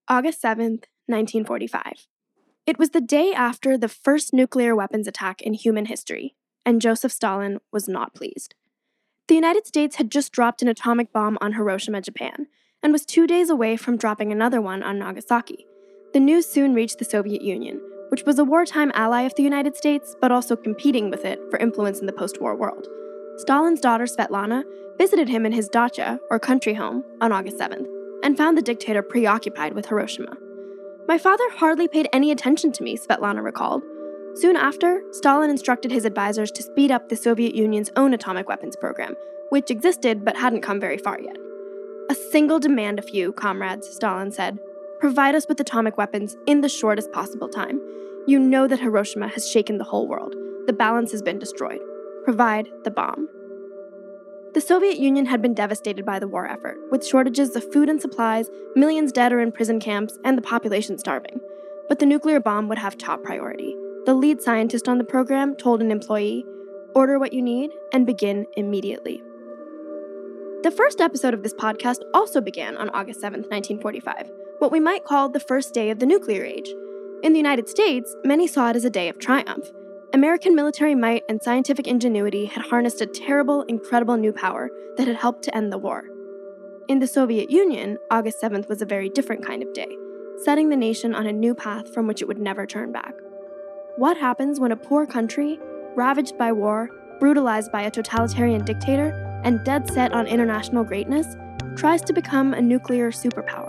August 7th, 1945. It was the day after the first nuclear weapons attack in human history, and Joseph Stalin was not pleased. The United States had just dropped an atomic bomb on Hiroshima, Japan, and was 2 days away from dropping another one on Nagasaki. The news soon reached the Soviet Union, which was a wartime ally of the United States, but also competing with it for influence in the post-war world. Stalin's daughter Svetlana visited him in his dacha, or country home, on August 7th, and found the dictator preoccupied with Hiroshima. "My father hardly paid any attention to me," Svetlana recalled. Soon after, Stalin instructed his advisors to speed up the Soviet Union's own atomic weapons program, which existed but hadn't come very far yet. "A single demand of you, comrades," Stalin said. "Provide us with atomic weapons in the shortest possible time. You know that Hiroshima has shaken the whole world. The balance has been destroyed. Provide the bomb." The Soviet Union had been devastated by the war effort, with shortages of food and supplies, millions dead or in prison camps, and the population starving. But the nuclear bomb would have top priority. The lead scientist on the program told an employee, "Order what you need and begin immediately." The first episode of this podcast also began on August 7th, 1945, what we might call the first day of the nuclear age. In the United States, many saw it as a day of triumph. American military might and scientific ingenuity had harnessed a terrible, incredible new power that had helped to end the war. In the Soviet Union, August 7th was a very different kind of day, setting the nation on a new path from which it would never turn back. What happens when a poor country, ravaged by war, brutalized by a totalitarian dictator, and dead set on international greatness, tries to become a nuclear superpower?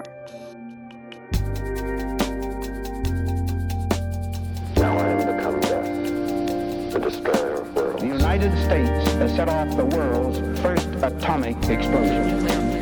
Now I am become death, the destroyer of worlds. The United States has set off the world's first atomic explosion.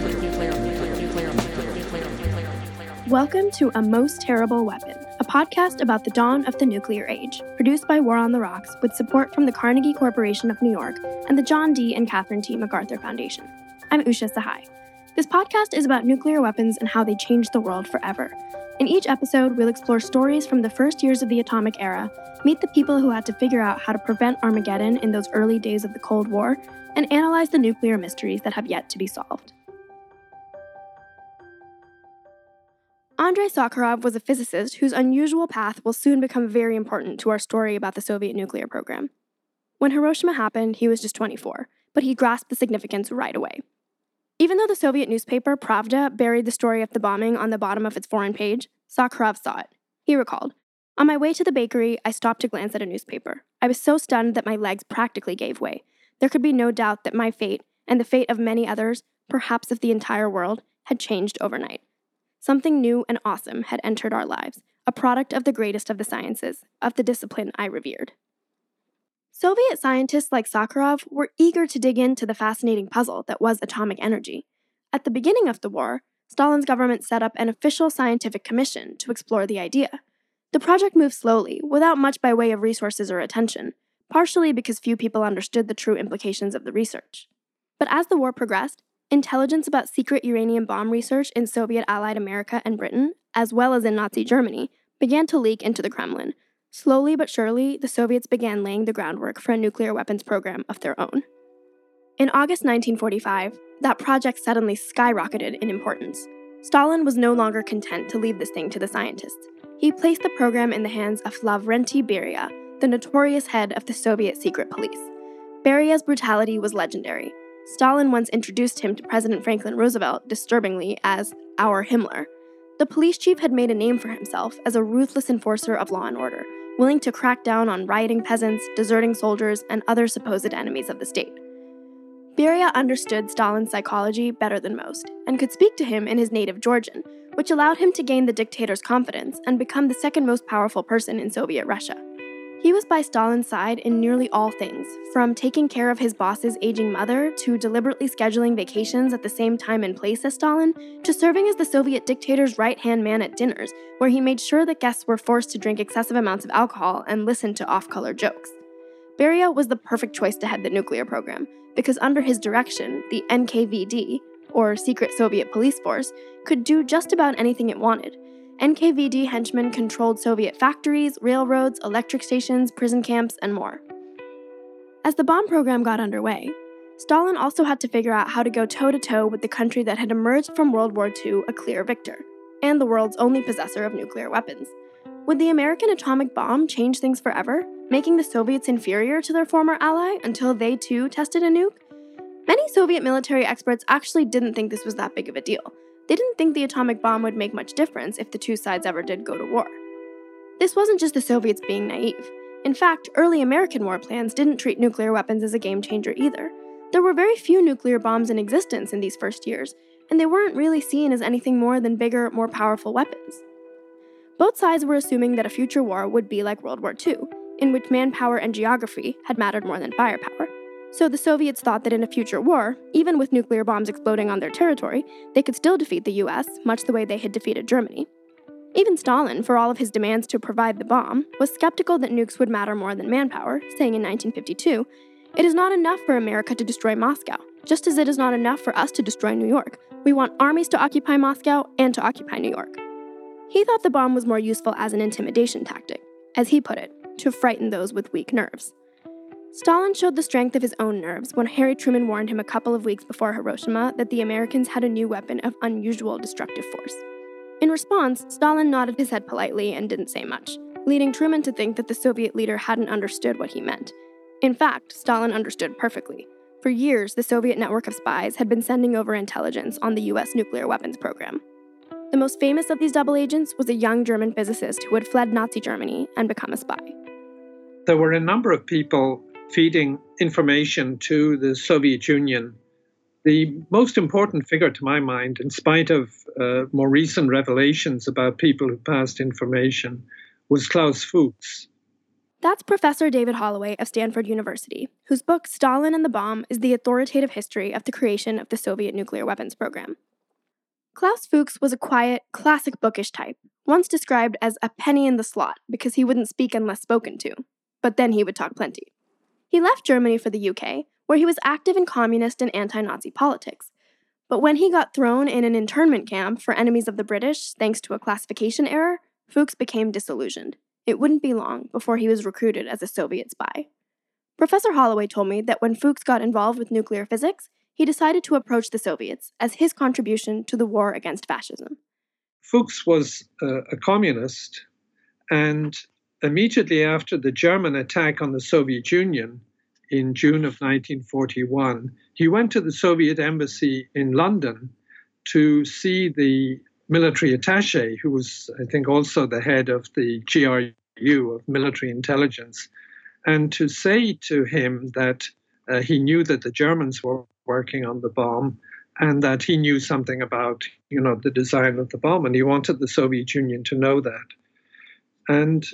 Welcome to A Most Terrible Weapon, a podcast about the dawn of the nuclear age, produced by War on the Rocks with support from the Carnegie Corporation of New York and the John D. and Catherine T. MacArthur Foundation. I'm Usha Sahai. This podcast is about nuclear weapons and how they changed the world forever. In each episode, we'll explore stories from the first years of the atomic era, meet the people who had to figure out how to prevent Armageddon in those early days of the Cold War, and analyze the nuclear mysteries that have yet to be solved. Andrei Sakharov was a physicist whose unusual path will soon become very important to our story about the Soviet nuclear program. When Hiroshima happened, he was just 24, but he grasped the significance right away. Even though the Soviet newspaper Pravda buried the story of the bombing on the bottom of its foreign page, Sakharov saw it. He recalled, "On my way to the bakery, I stopped to glance at a newspaper. I was so stunned that my legs practically gave way. There could be no doubt that my fate, and the fate of many others, perhaps of the entire world, had changed overnight. Something new and awesome had entered our lives, a product of the greatest of the sciences, of the discipline I revered." Soviet scientists like Sakharov were eager to dig into the fascinating puzzle that was atomic energy. At the beginning of the war, Stalin's government set up an official scientific commission to explore the idea. The project moved slowly, without much by way of resources or attention, partially because few people understood the true implications of the research. But as the war progressed, intelligence about secret uranium bomb research in Soviet allied America and Britain, as well as in Nazi Germany, began to leak into the Kremlin. Slowly but surely, the Soviets began laying the groundwork for a nuclear weapons program of their own. In August 1945, that project suddenly skyrocketed in importance. Stalin was no longer content to leave this thing to the scientists. He placed the program in the hands of Lavrentiy Beria, the notorious head of the Soviet secret police. Beria's brutality was legendary. Stalin once introduced him to President Franklin Roosevelt, disturbingly, as "our Himmler." The police chief had made a name for himself as a ruthless enforcer of law and order, willing to crack down on rioting peasants, deserting soldiers, and other supposed enemies of the state. Beria understood Stalin's psychology better than most, and could speak to him in his native Georgian, which allowed him to gain the dictator's confidence and become the second most powerful person in Soviet Russia. He was by Stalin's side in nearly all things, from taking care of his boss's aging mother to deliberately scheduling vacations at the same time and place as Stalin, to serving as the Soviet dictator's right-hand man at dinners, where he made sure that guests were forced to drink excessive amounts of alcohol and listen to off-color jokes. Beria was the perfect choice to head the nuclear program, because under his direction, the NKVD, or Secret Soviet Police Force, could do just about anything it wanted. NKVD henchmen controlled Soviet factories, railroads, electric stations, prison camps, and more. As the bomb program got underway, Stalin also had to figure out how to go toe-to-toe with the country that had emerged from World War II a clear victor, and the world's only possessor of nuclear weapons. Would the American atomic bomb change things forever, making the Soviets inferior to their former ally until they too tested a nuke? Many Soviet military experts actually didn't think this was that big of a deal. They didn't think the atomic bomb would make much difference if the two sides ever did go to war. This wasn't just the Soviets being naive. In fact, early American war plans didn't treat nuclear weapons as a game changer either. There were very few nuclear bombs in existence in these first years, and they weren't really seen as anything more than bigger, more powerful weapons. Both sides were assuming that a future war would be like World War II, in which manpower and geography had mattered more than firepower. So the Soviets thought that in a future war, even with nuclear bombs exploding on their territory, they could still defeat the US, much the way they had defeated Germany. Even Stalin, for all of his demands to provide the bomb, was skeptical that nukes would matter more than manpower, saying in 1952, "It is not enough for America to destroy Moscow, just as it is not enough for us to destroy New York. We want armies to occupy Moscow and to occupy New York." He thought the bomb was more useful as an intimidation tactic, as he put it, to frighten those with weak nerves. Stalin showed the strength of his own nerves when Harry Truman warned him a couple of weeks before Hiroshima that the Americans had a new weapon of unusual destructive force. In response, Stalin nodded his head politely and didn't say much, leading Truman to think that the Soviet leader hadn't understood what he meant. In fact, Stalin understood perfectly. For years, the Soviet network of spies had been sending over intelligence on the US nuclear weapons program. The most famous of these double agents was a young German physicist who had fled Nazi Germany and become a spy. There were a number of people feeding information to the Soviet Union. The most important figure to my mind, in spite of more recent revelations about people who passed information, was Klaus Fuchs. That's Professor David Holloway of Stanford University, whose book Stalin and the Bomb is the authoritative history of the creation of the Soviet nuclear weapons program. Klaus Fuchs was a quiet, classic bookish type, once described as a penny in the slot because he wouldn't speak unless spoken to, but then he would talk plenty. He left Germany for the UK, where he was active in communist and anti-Nazi politics. But when he got thrown in an internment camp for enemies of the British thanks to a classification error, Fuchs became disillusioned. It wouldn't be long before he was recruited as a Soviet spy. Professor Holloway told me that when Fuchs got involved with nuclear physics, he decided to approach the Soviets as his contribution to the war against fascism. Fuchs was a communist, and immediately after the German attack on the Soviet Union in June of 1941, he went to the Soviet embassy in London to see the military attaché, who was, I think, also the head of the GRU, of military intelligence, and to say to him that he knew that the Germans were working on the bomb and that he knew something about, the design of the bomb, and he wanted the Soviet Union to know that. And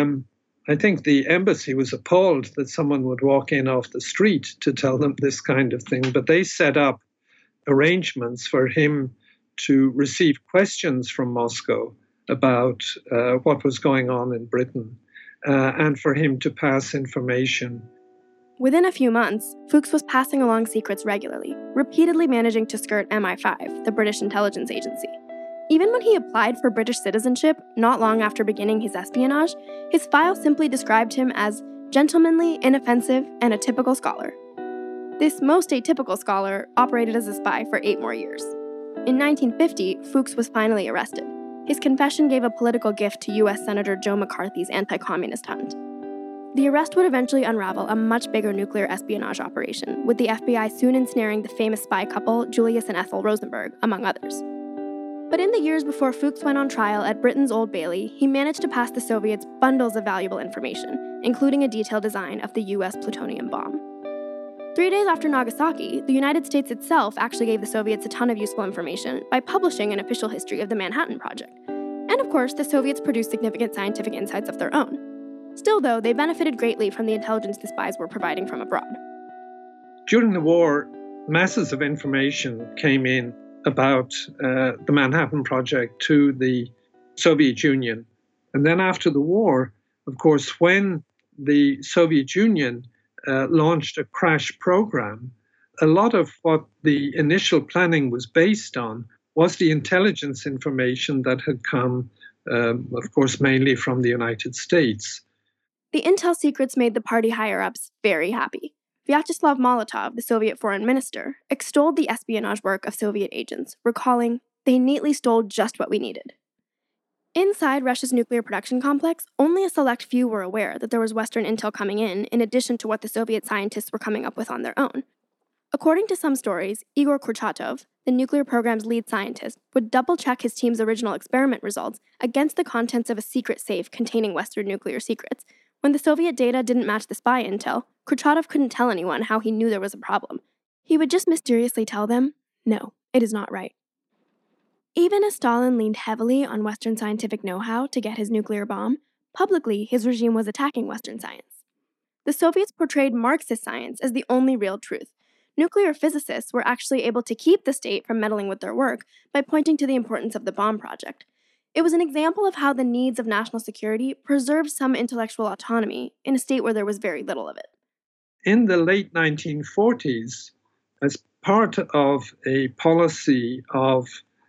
I think the embassy was appalled that someone would walk in off the street to tell them this kind of thing, but they set up arrangements for him to receive questions from Moscow about what was going on in Britain, and for him to pass information. Within a few months, Fuchs was passing along secrets regularly, repeatedly managing to skirt MI5, the British intelligence agency. Even when he applied for British citizenship not long after beginning his espionage, his file simply described him as gentlemanly, inoffensive, and a typical scholar. This most atypical scholar operated as a spy for 8 more years. In 1950, Fuchs was finally arrested. His confession gave a political gift to U.S. Senator Joe McCarthy's anti-communist hunt. The arrest would eventually unravel a much bigger nuclear espionage operation, with the FBI soon ensnaring the famous spy couple Julius and Ethel Rosenberg, among others. But in the years before Fuchs went on trial at Britain's Old Bailey, he managed to pass the Soviets bundles of valuable information, including a detailed design of the U.S. plutonium bomb. 3 days after Nagasaki, the United States itself actually gave the Soviets a ton of useful information by publishing an official history of the Manhattan Project. And of course, the Soviets produced significant scientific insights of their own. Still, though, they benefited greatly from the intelligence the spies were providing from abroad. During the war, masses of information came in about the Manhattan Project to the Soviet Union. And then after the war, of course, when the Soviet Union launched a crash program, a lot of what the initial planning was based on was the intelligence information that had come, of course, mainly from the United States. The intel secrets made the party higher-ups very happy. Vyacheslav Molotov, the Soviet foreign minister, extolled the espionage work of Soviet agents, recalling, "They neatly stole just what we needed." Inside Russia's nuclear production complex, only a select few were aware that there was Western intel coming in addition to what the Soviet scientists were coming up with on their own. According to some stories, Igor Kurchatov, the nuclear program's lead scientist, would double-check his team's original experiment results against the contents of a secret safe containing Western nuclear secrets. When the Soviet data didn't match the spy intel, Kurchatov couldn't tell anyone how he knew there was a problem. He would just mysteriously tell them, "No, it is not right." Even as Stalin leaned heavily on Western scientific know-how to get his nuclear bomb, publicly his regime was attacking Western science. The Soviets portrayed Marxist science as the only real truth. Nuclear physicists were actually able to keep the state from meddling with their work by pointing to the importance of the bomb project. It was an example of how the needs of national security preserved some intellectual autonomy in a state where there was very little of it. In the late 1940s, as part of a policy of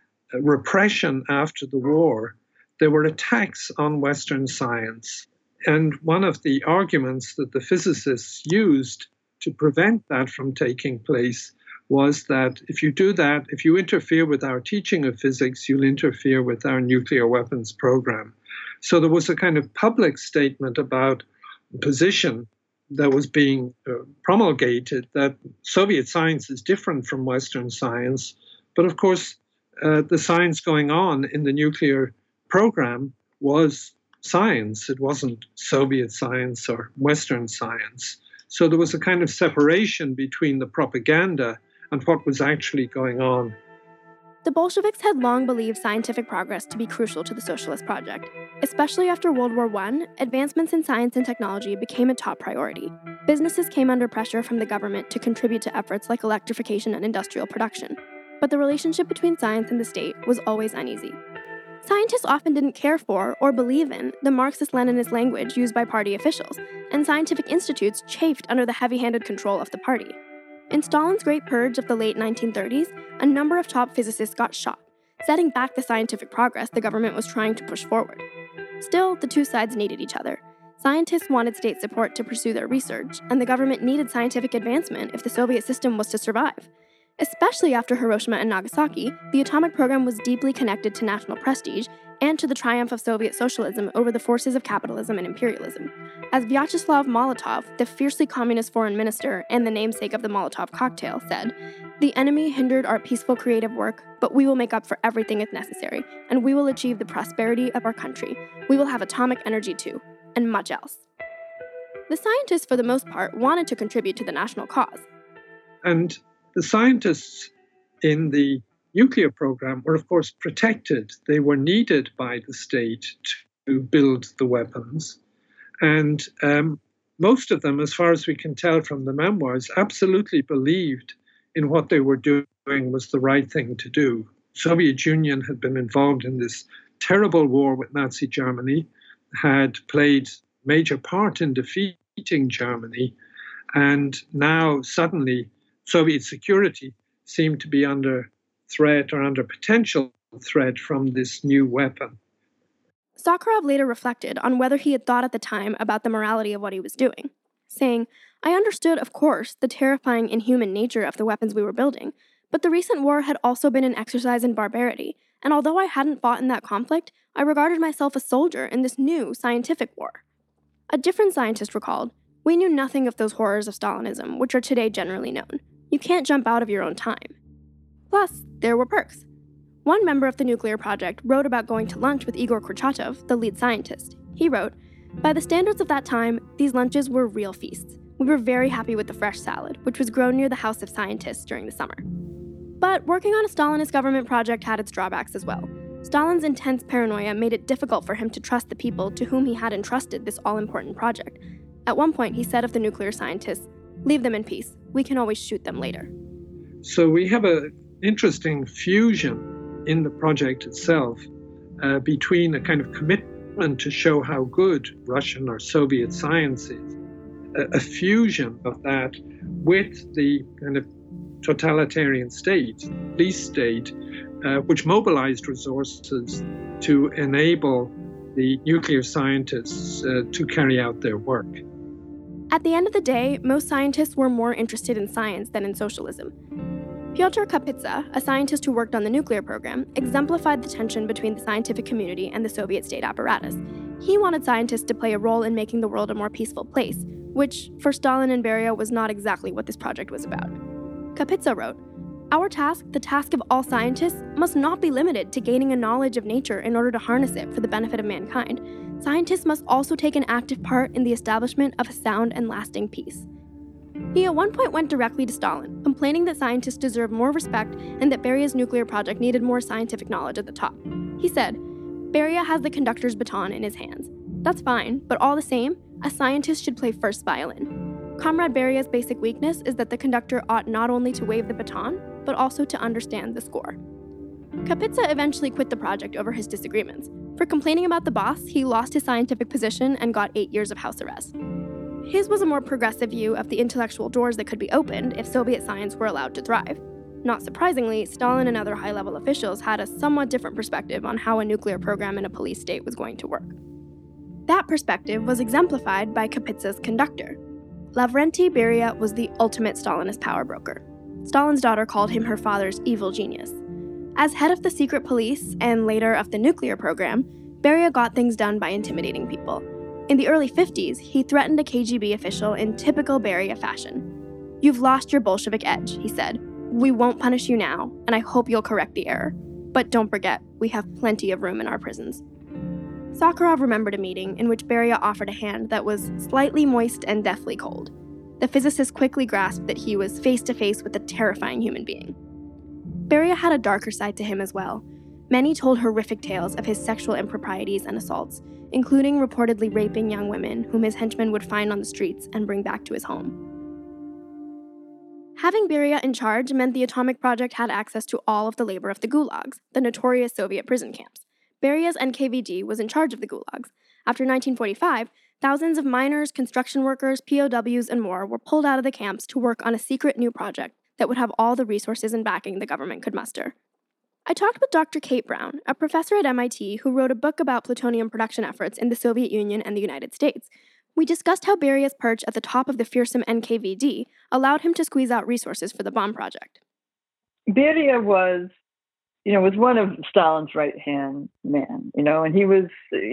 repression after the war, there were attacks on Western science. And one of the arguments that the physicists used to prevent that from taking place was that if you do that, if you interfere with our teaching of physics, you'll interfere with our nuclear weapons program. So there was a kind of public statement about the position that was being promulgated that Soviet science is different from Western science. But of course, the science going on in the nuclear program was science. It wasn't Soviet science or Western science. So there was a kind of separation between the propaganda and what was actually going on. The Bolsheviks had long believed scientific progress to be crucial to the socialist project. Especially after World War I, advancements in science and technology became a top priority. Businesses came under pressure from the government to contribute to efforts like electrification and industrial production. But the relationship between science and the state was always uneasy. Scientists often didn't care for or believe in the Marxist-Leninist language used by party officials, and scientific institutes chafed under the heavy-handed control of the party. In Stalin's Great Purge of the late 1930s, a number of top physicists got shot, setting back the scientific progress the government was trying to push forward. Still, the two sides needed each other. Scientists wanted state support to pursue their research, and the government needed scientific advancement if the Soviet system was to survive. Especially after Hiroshima and Nagasaki, the atomic program was deeply connected to national prestige and to the triumph of Soviet socialism over the forces of capitalism and imperialism. As Vyacheslav Molotov, the fiercely communist foreign minister and the namesake of the Molotov cocktail, said, "The enemy hindered our peaceful creative work, but we will make up for everything if necessary, and we will achieve the prosperity of our country. We will have atomic energy too, and much else." The scientists, for the most part, wanted to contribute to the national cause. And the scientists in the nuclear program were, of course, protected. They were needed by the state to build the weapons. And most of them, as far as we can tell from the memoirs, absolutely believed in what they were doing was the right thing to do. The Soviet Union had been involved in this terrible war with Nazi Germany, had played a major part in defeating Germany, and now suddenly Soviet security seemed to be under threat or under potential threat from this new weapon. Sakharov later reflected on whether he had thought at the time about the morality of what he was doing, saying, "I understood, of course, the terrifying inhuman nature of the weapons we were building, but the recent war had also been an exercise in barbarity, and although I hadn't fought in that conflict, I regarded myself a soldier in this new scientific war." A different scientist recalled, "We knew nothing of those horrors of Stalinism, which are today generally known. You can't jump out of your own time." Plus, there were perks. One member of the nuclear project wrote about going to lunch with Igor Kurchatov, the lead scientist. He wrote, "By the standards of that time, these lunches were real feasts. We were very happy with the fresh salad, which was grown near the House of Scientists during the summer." But working on a Stalinist government project had its drawbacks as well. Stalin's intense paranoia made it difficult for him to trust the people to whom he had entrusted this all-important project. At one point, he said of the nuclear scientists, "Leave them in peace. We can always shoot them later." So we have an interesting fusion in the project itself between a kind of commitment to show how good Russian or Soviet science is, a fusion of that with the kind of totalitarian state, police state, which mobilized resources to enable the nuclear scientists to carry out their work. At the end of the day, most scientists were more interested in science than in socialism. Pyotr Kapitsa, a scientist who worked on the nuclear program, exemplified the tension between the scientific community and the Soviet state apparatus. He wanted scientists to play a role in making the world a more peaceful place, which, for Stalin and Beria, was not exactly what this project was about. Kapitsa wrote, "Our task, the task of all scientists, must not be limited to gaining a knowledge of nature in order to harness it for the benefit of mankind. Scientists must also take an active part in the establishment of a sound and lasting peace." He at one point went directly to Stalin, complaining that scientists deserve more respect and that Beria's nuclear project needed more scientific knowledge at the top. He said, "Beria has the conductor's baton in his hands. That's fine, but all the same, a scientist should play first violin. Comrade Beria's basic weakness is that the conductor ought not only to wave the baton, but also to understand the score." Kapitsa eventually quit the project over his disagreements. For complaining about the boss, he lost his scientific position and got 8 years of house arrest. His was a more progressive view of the intellectual doors that could be opened if Soviet science were allowed to thrive. Not surprisingly, Stalin and other high-level officials had a somewhat different perspective on how a nuclear program in a police state was going to work. That perspective was exemplified by Kapitsa's conductor. Lavrentiy Beria was the ultimate Stalinist power broker. Stalin's daughter called him her father's evil genius. As head of the secret police and later of the nuclear program, Beria got things done by intimidating people. In the early 50s, he threatened a KGB official in typical Beria fashion. "You've lost your Bolshevik edge," he said. "We won't punish you now, and I hope you'll correct the error. But don't forget, we have plenty of room in our prisons." Sakharov remembered a meeting in which Beria offered a hand that was slightly moist and deathly cold. The physicist quickly grasped that he was face-to-face with a terrifying human being. Beria had a darker side to him as well. Many told horrific tales of his sexual improprieties and assaults, including reportedly raping young women whom his henchmen would find on the streets and bring back to his home. Having Beria in charge meant the atomic project had access to all of the labor of the gulags, the notorious Soviet prison camps. Beria's NKVD was in charge of the gulags. After 1945, thousands of miners, construction workers, POWs, and more were pulled out of the camps to work on a secret new project that would have all the resources and backing the government could muster. I talked with Dr. Kate Brown, a professor at MIT who wrote a book about plutonium production efforts in the Soviet Union and the United States. We discussed how Beria's perch at the top of the fearsome NKVD allowed him to squeeze out resources for the bomb project. Beria was one of Stalin's right-hand man, and he was,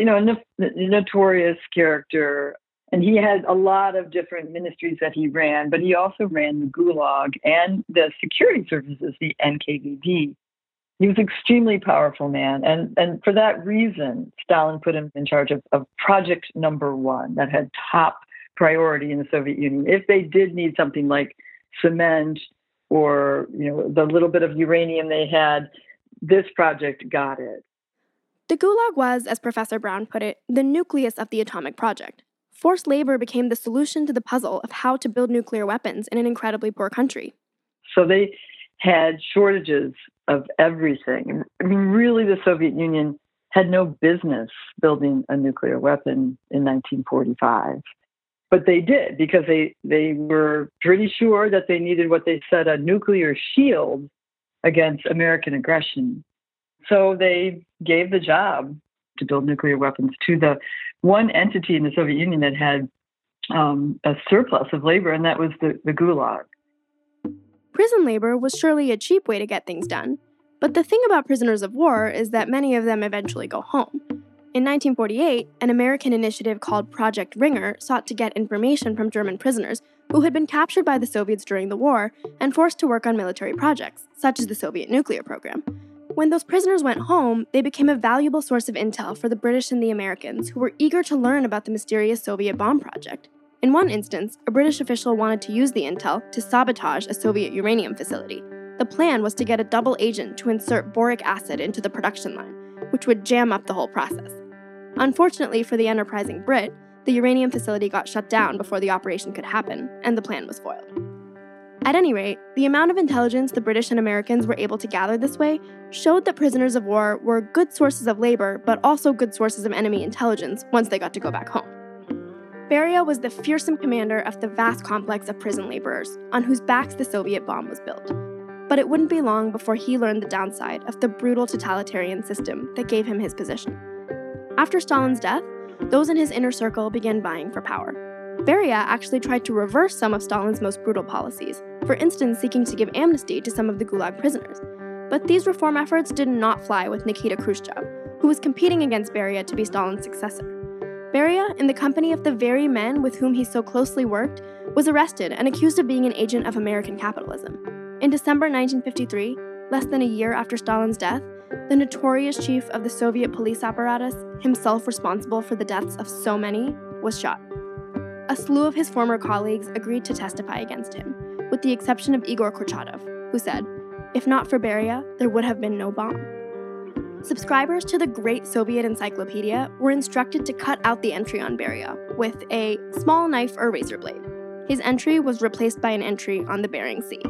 a notorious character. And he had a lot of different ministries that he ran, but he also ran the Gulag and the security services, the NKVD. He was an extremely powerful man. And for that reason, Stalin put him in charge of project number one that had top priority in the Soviet Union. If they did need something like cement or, the little bit of uranium they had, this project got it. The Gulag was, as Professor Brown put it, the nucleus of the atomic project. Forced labor became the solution to the puzzle of how to build nuclear weapons in an incredibly poor country. So they had shortages of everything. I mean, really, the Soviet Union had no business building a nuclear weapon in 1945. But they did, because they were pretty sure that they needed what they said a nuclear shield against American aggression. So they gave the job to build nuclear weapons to the one entity in the Soviet Union that had a surplus of labor, and that was the Gulag. Prison labor was surely a cheap way to get things done. But the thing about prisoners of war is that many of them eventually go home. In 1948, an American initiative called Project Ringer sought to get information from German prisoners who had been captured by the Soviets during the war and forced to work on military projects, such as the Soviet nuclear program. When those prisoners went home, they became a valuable source of intel for the British and the Americans, who were eager to learn about the mysterious Soviet bomb project. In one instance, a British official wanted to use the intel to sabotage a Soviet uranium facility. The plan was to get a double agent to insert boric acid into the production line, which would jam up the whole process. Unfortunately for the enterprising Brit, the uranium facility got shut down before the operation could happen, and the plan was foiled. At any rate, the amount of intelligence the British and Americans were able to gather this way showed that prisoners of war were good sources of labor, but also good sources of enemy intelligence once they got to go back home. Beria was the fearsome commander of the vast complex of prison laborers, on whose backs the Soviet bomb was built. But it wouldn't be long before he learned the downside of the brutal totalitarian system that gave him his position. After Stalin's death, those in his inner circle began vying for power. Beria actually tried to reverse some of Stalin's most brutal policies, for instance seeking to give amnesty to some of the Gulag prisoners. But these reform efforts did not fly with Nikita Khrushchev, who was competing against Beria to be Stalin's successor. Beria, in the company of the very men with whom he so closely worked, was arrested and accused of being an agent of American capitalism. In December 1953, less than a year after Stalin's death, the notorious chief of the Soviet police apparatus, himself responsible for the deaths of so many, was shot. A slew of his former colleagues agreed to testify against him, with the exception of Igor Kurchatov, who said, "If not for Beria, there would have been no bomb." Subscribers to the Great Soviet Encyclopedia were instructed to cut out the entry on Beria with a small knife or razor blade. His entry was replaced by an entry on the Bering Sea.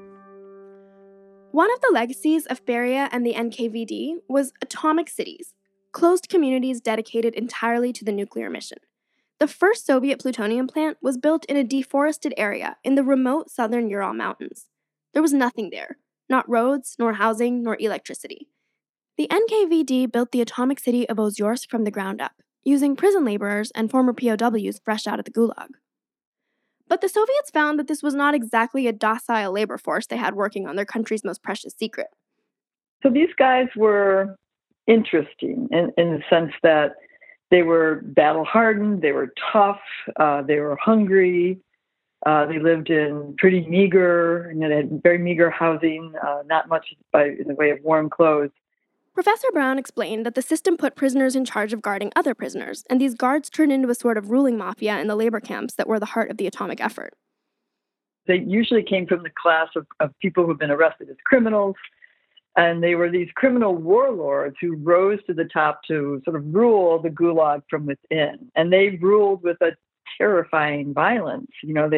One of the legacies of Beria and the NKVD was atomic cities, closed communities dedicated entirely to the nuclear mission. The first Soviet plutonium plant was built in a deforested area in the remote southern Ural Mountains. There was nothing there, not roads, nor housing, nor electricity. The NKVD built the atomic city of Ozyorsk from the ground up, using prison laborers and former POWs fresh out of the Gulag. But the Soviets found that this was not exactly a docile labor force they had working on their country's most precious secret. So these guys were interesting in the sense that they were battle-hardened, they were tough, they were hungry, they lived in pretty meager, they had very meager housing, not much in the way of warm clothes. Professor Brown explained that the system put prisoners in charge of guarding other prisoners, and these guards turned into a sort of ruling mafia in the labor camps that were the heart of the atomic effort. They usually came from the class of people who had been arrested as criminals, and they were these criminal warlords who rose to the top to sort of rule the Gulag from within. And they ruled with a terrifying violence.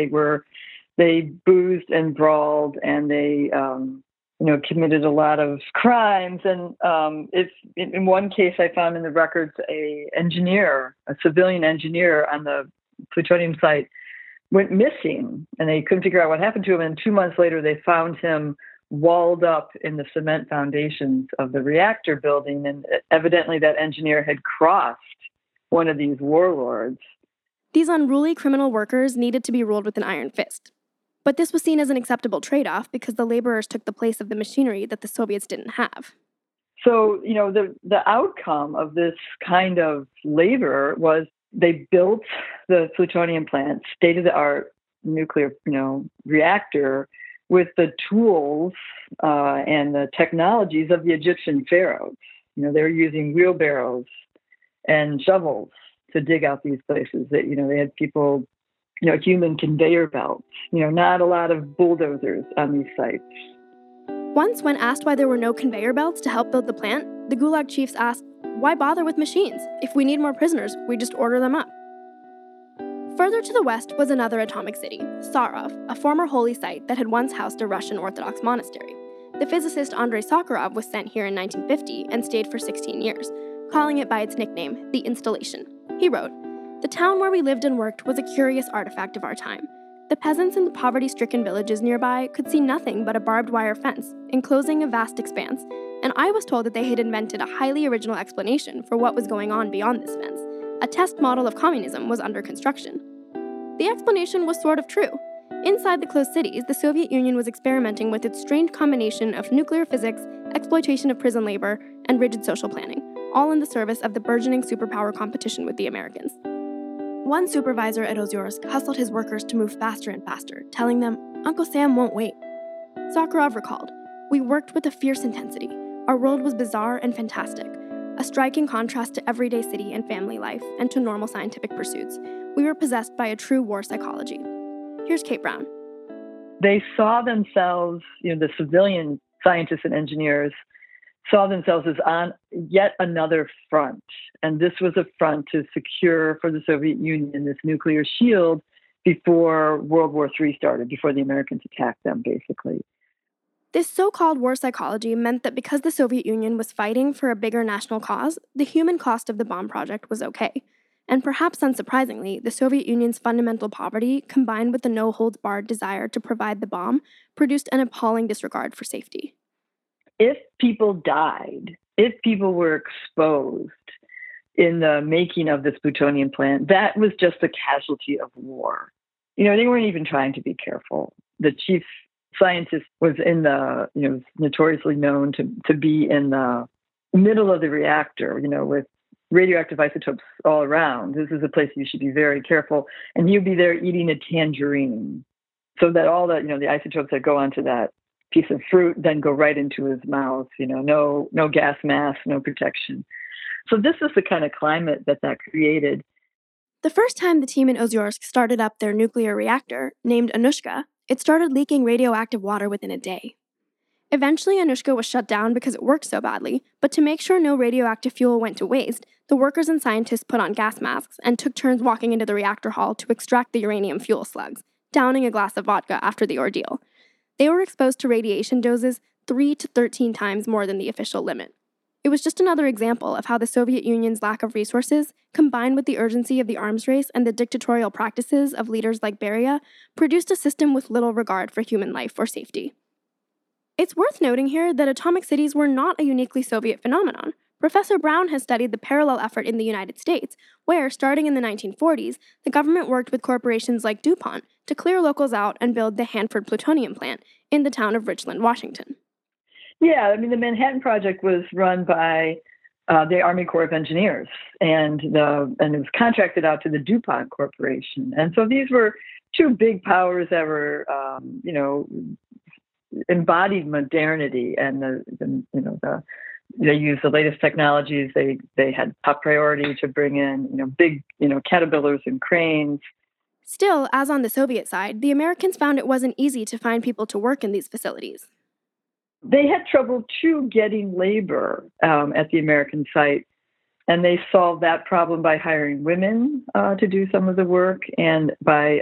They boozed and brawled, and they committed a lot of crimes. And in one case I found in the records, a civilian engineer on the plutonium site went missing, and they couldn't figure out what happened to him. And 2 months later, they found him walled up in the cement foundations of the reactor building. And evidently that engineer had crossed one of these warlords. These unruly criminal workers needed to be ruled with an iron fist. But this was seen as an acceptable trade-off because the laborers took the place of the machinery that the Soviets didn't have. So, the outcome of this kind of labor was they built the plutonium plant, state-of-the-art nuclear, reactor, with the tools and the technologies of the Egyptian pharaohs. They were using wheelbarrows and shovels to dig out these places. They had people, human conveyor belts, not a lot of bulldozers on these sites. Once, when asked why there were no conveyor belts to help build the plant, the Gulag chiefs asked, "Why bother with machines? If we need more prisoners, we just order them up." Further to the west was another atomic city, Sarov, a former holy site that had once housed a Russian Orthodox monastery. The physicist Andrei Sakharov was sent here in 1950 and stayed for 16 years, calling it by its nickname, the Installation. He wrote, "The town where we lived and worked was a curious artifact of our time. The peasants in the poverty-stricken villages nearby could see nothing but a barbed wire fence, enclosing a vast expanse, and I was told that they had invented a highly original explanation for what was going on beyond this fence. A test model of communism was under construction." The explanation was sort of true. Inside the closed cities, the Soviet Union was experimenting with its strange combination of nuclear physics, exploitation of prison labor, and rigid social planning, all in the service of the burgeoning superpower competition with the Americans. One supervisor at Ozyorsk hustled his workers to move faster and faster, telling them, "Uncle Sam won't wait." Sakharov recalled, "We worked with a fierce intensity. Our world was bizarre and fantastic, a striking contrast to everyday city and family life and to normal scientific pursuits. We were possessed by a true war psychology." Here's Kate Brown. They saw themselves, the civilian scientists and engineers saw themselves as on yet another front. And this was a front to secure for the Soviet Union this nuclear shield before World War III started, before the Americans attacked them, basically. This so-called war psychology meant that because the Soviet Union was fighting for a bigger national cause, the human cost of the bomb project was okay. And perhaps unsurprisingly, the Soviet Union's fundamental poverty, combined with the no-holds-barred desire to provide the bomb, produced an appalling disregard for safety. If people died, if people were exposed in the making of this plutonium plant, that was just a casualty of war. They weren't even trying to be careful. The chief scientist was in the, notoriously known to be in the middle of the reactor, with radioactive isotopes all around. This is a place you should be very careful. And he'd be there eating a tangerine so that all the, the isotopes that go onto that piece of fruit then go right into his mouth, no gas mask, no protection. So this is the kind of climate that created. The first time the team in Ozyorsk started up their nuclear reactor, named Anushka, it started leaking radioactive water within a day. Eventually, Anushka was shut down because it worked so badly, but to make sure no radioactive fuel went to waste, the workers and scientists put on gas masks and took turns walking into the reactor hall to extract the uranium fuel slugs, downing a glass of vodka after the ordeal. They were exposed to radiation doses 3 to 13 times more than the official limit. It was just another example of how the Soviet Union's lack of resources, combined with the urgency of the arms race and the dictatorial practices of leaders like Beria, produced a system with little regard for human life or safety. It's worth noting here that atomic cities were not a uniquely Soviet phenomenon. Professor Brown has studied the parallel effort in the United States, where, starting in the 1940s, the government worked with corporations like DuPont to clear locals out and build the Hanford plutonium plant in the town of Richland, Washington. Yeah, the Manhattan Project was run by the Army Corps of Engineers, and it was contracted out to the DuPont Corporation. And so these were two big powers that were, embodied modernity, and they used the latest technologies. They had top priority to bring in, big, caterpillars and cranes. Still, as on the Soviet side, the Americans found it wasn't easy to find people to work in these facilities. They had trouble, too, getting labor at the American site, and they solved that problem by hiring women to do some of the work, and by,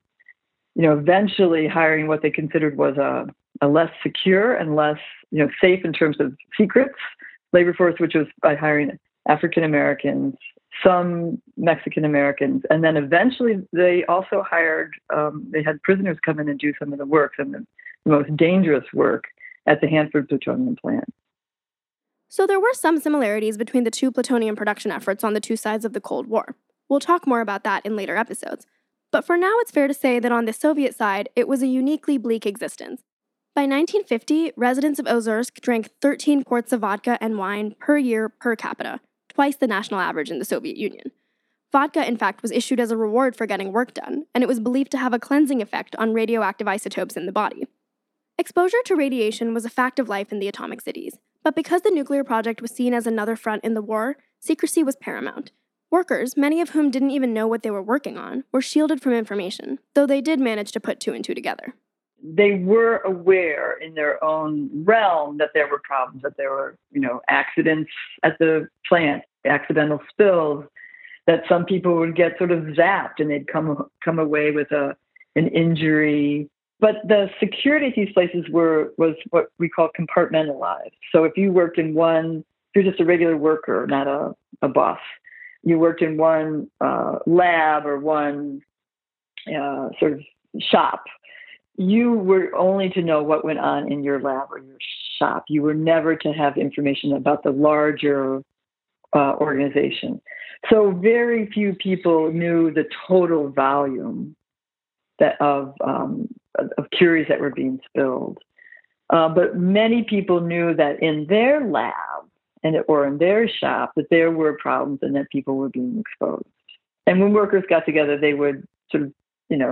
eventually hiring what they considered was a less secure and less, safe in terms of secrets labor force, which was by hiring African Americans, some Mexican Americans, and then eventually they also hired, they had prisoners come in and do some of the work, some of the most dangerous work at the Hanford plutonium plant. So there were some similarities between the two plutonium production efforts on the two sides of the Cold War. We'll talk more about that in later episodes. But for now, it's fair to say that on the Soviet side, it was a uniquely bleak existence. By 1950, residents of Ozyorsk drank 13 quarts of vodka and wine per year per capita, twice the national average in the Soviet Union. Vodka, in fact, was issued as a reward for getting work done, and it was believed to have a cleansing effect on radioactive isotopes in the body. Exposure to radiation was a fact of life in the atomic cities, but because the nuclear project was seen as another front in the war, secrecy was paramount. Workers, many of whom didn't even know what they were working on, were shielded from information, though they did manage to put two and two together. They were aware in their own realm that there were problems, that there were, accidents at the plant, accidental spills, that some people would get sort of zapped and they'd come away with an injury. But the security at these places was what we call compartmentalized. So if you worked in one, if you're just a regular worker, not a boss, you worked in one lab or one sort of shop, you were only to know what went on in your lab or your shop. You were never to have information about the larger organization. So very few people knew the total volume of curies that were being spilled. But many people knew that in their lab or in their shop that there were problems and that people were being exposed. And when workers got together, they would sort of,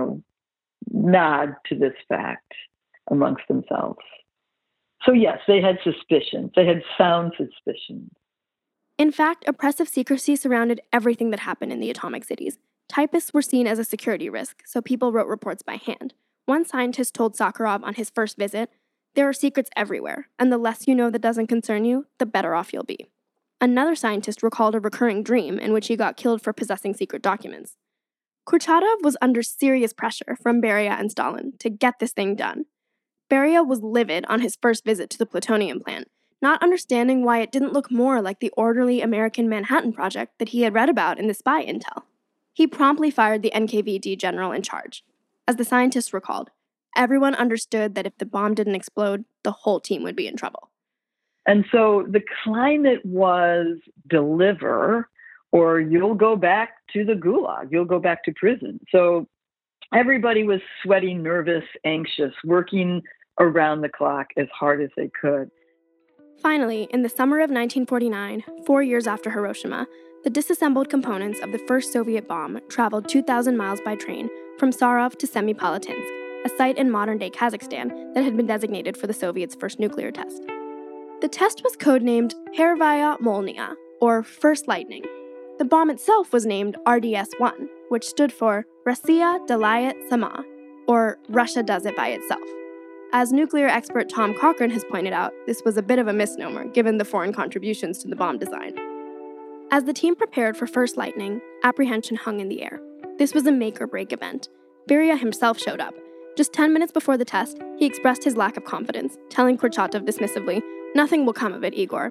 nod to this fact amongst themselves. So yes, they had suspicions. They had sound suspicions. In fact, oppressive secrecy surrounded everything that happened in the atomic cities. Typists were seen as a security risk, so people wrote reports by hand. One scientist told Sakharov on his first visit, "There are secrets everywhere, and the less you know that doesn't concern you, the better off you'll be." Another scientist recalled a recurring dream in which he got killed for possessing secret documents. Kurchatov was under serious pressure from Beria and Stalin to get this thing done. Beria was livid on his first visit to the plutonium plant, not understanding why it didn't look more like the orderly American Manhattan Project that he had read about in the spy intel. He promptly fired the NKVD general in charge. As the scientists recalled, everyone understood that if the bomb didn't explode, the whole team would be in trouble. And so the climate was deliver, or you'll go back to the gulag, you'll go back to prison. So everybody was sweaty, nervous, anxious, working around the clock as hard as they could. Finally, in the summer of 1949, 4 years after Hiroshima, the disassembled components of the first Soviet bomb traveled 2,000 miles by train from Sarov to Semipalatinsk, a site in modern-day Kazakhstan that had been designated for the Soviets' first nuclear test. The test was codenamed Pervaya Molnia, or First Lightning. The bomb itself was named RDS-1, which stood for Rossiya Delayet Sama, or Russia does it by itself. As nuclear expert Tom Cochrane has pointed out, this was a bit of a misnomer given the foreign contributions to the bomb design. As the team prepared for First Lightning, apprehension hung in the air. This was a make-or-break event. Beria himself showed up. Just 10 minutes before the test, he expressed his lack of confidence, telling Kurchatov dismissively, "Nothing will come of it, Igor."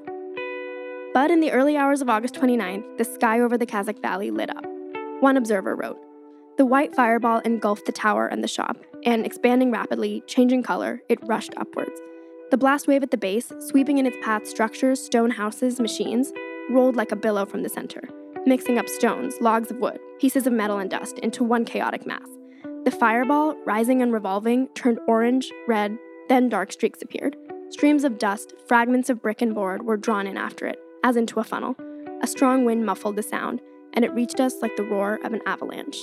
But in the early hours of August 29th, the sky over the Kazakh Valley lit up. One observer wrote, "The white fireball engulfed the tower and the shop, and expanding rapidly, changing color, it rushed upwards. The blast wave at the base, sweeping in its path structures, stone houses, machines, rolled like a billow from the center, mixing up stones, logs of wood, pieces of metal and dust into one chaotic mass. The fireball, rising and revolving, turned orange, red, then dark streaks appeared. Streams of dust, fragments of brick and board were drawn in after it, as into a funnel. A strong wind muffled the sound, and it reached us like the roar of an avalanche."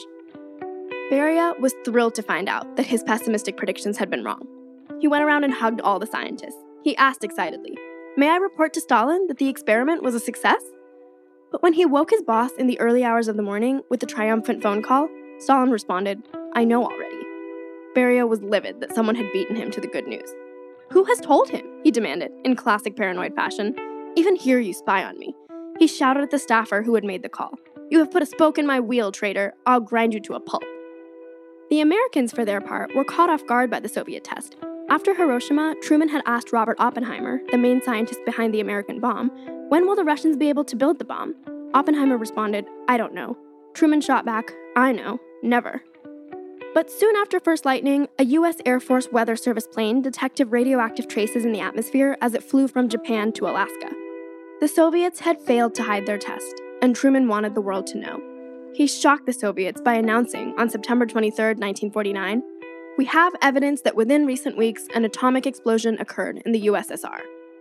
Beria was thrilled to find out that his pessimistic predictions had been wrong. He went around and hugged all the scientists. He asked excitedly, "May I report to Stalin that the experiment was a success?" But when he woke his boss in the early hours of the morning with a triumphant phone call, Stalin responded, "I know already." Beria was livid that someone had beaten him to the good news. "Who has told him?" he demanded, in classic paranoid fashion. "Even here you spy on me." He shouted at the staffer who had made the call. "You have put a spoke in my wheel, traitor. I'll grind you to a pulp." The Americans, for their part, were caught off guard by the Soviet test. After Hiroshima, Truman had asked Robert Oppenheimer, the main scientist behind the American bomb, "When will the Russians be able to build the bomb?" Oppenheimer responded, "I don't know." Truman shot back, "I know, never." But soon after First Lightning, a U.S. Air Force Weather Service plane detected radioactive traces in the atmosphere as it flew from Japan to Alaska. The Soviets had failed to hide their test, and Truman wanted the world to know. He shocked the Soviets by announcing on September 23, 1949, "We have evidence that within recent weeks an atomic explosion occurred in the USSR."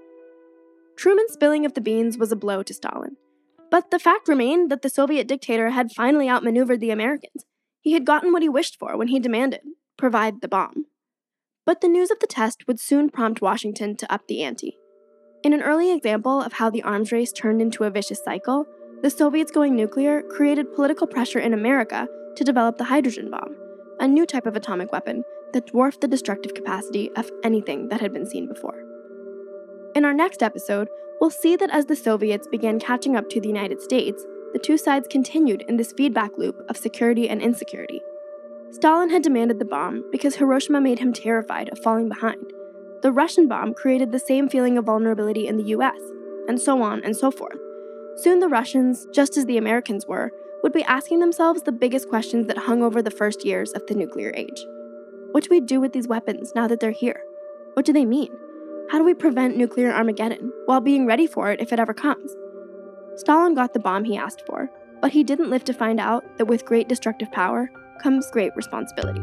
Truman's spilling of the beans was a blow to Stalin. But the fact remained that the Soviet dictator had finally outmaneuvered the Americans. He had gotten what he wished for when he demanded, provide the bomb. But the news of the test would soon prompt Washington to up the ante. In an early example of how the arms race turned into a vicious cycle, the Soviets going nuclear created political pressure in America to develop the hydrogen bomb, a new type of atomic weapon that dwarfed the destructive capacity of anything that had been seen before. In our next episode, we'll see that as the Soviets began catching up to the United States, the two sides continued in this feedback loop of security and insecurity. Stalin had demanded the bomb because Hiroshima made him terrified of falling behind. The Russian bomb created the same feeling of vulnerability in the US, and so on and so forth. Soon the Russians, just as the Americans were, would be asking themselves the biggest questions that hung over the first years of the nuclear age. What do we do with these weapons now that they're here? What do they mean? How do we prevent nuclear Armageddon while being ready for it if it ever comes? Stalin got the bomb he asked for, but he didn't live to find out that with great destructive power comes great responsibility.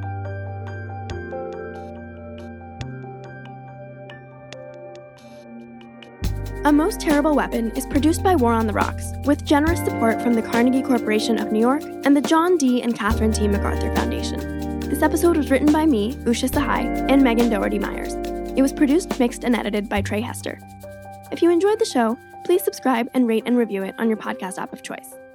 A Most Terrible Weapon is produced by War on the Rocks, with generous support from the Carnegie Corporation of New York and the John D. and Catherine T. MacArthur Foundation. This episode was written by me, Usha Sahai, and Megan Doherty-Myers. It was produced, mixed, and edited by Trey Hester. If you enjoyed the show, please subscribe and rate and review it on your podcast app of choice.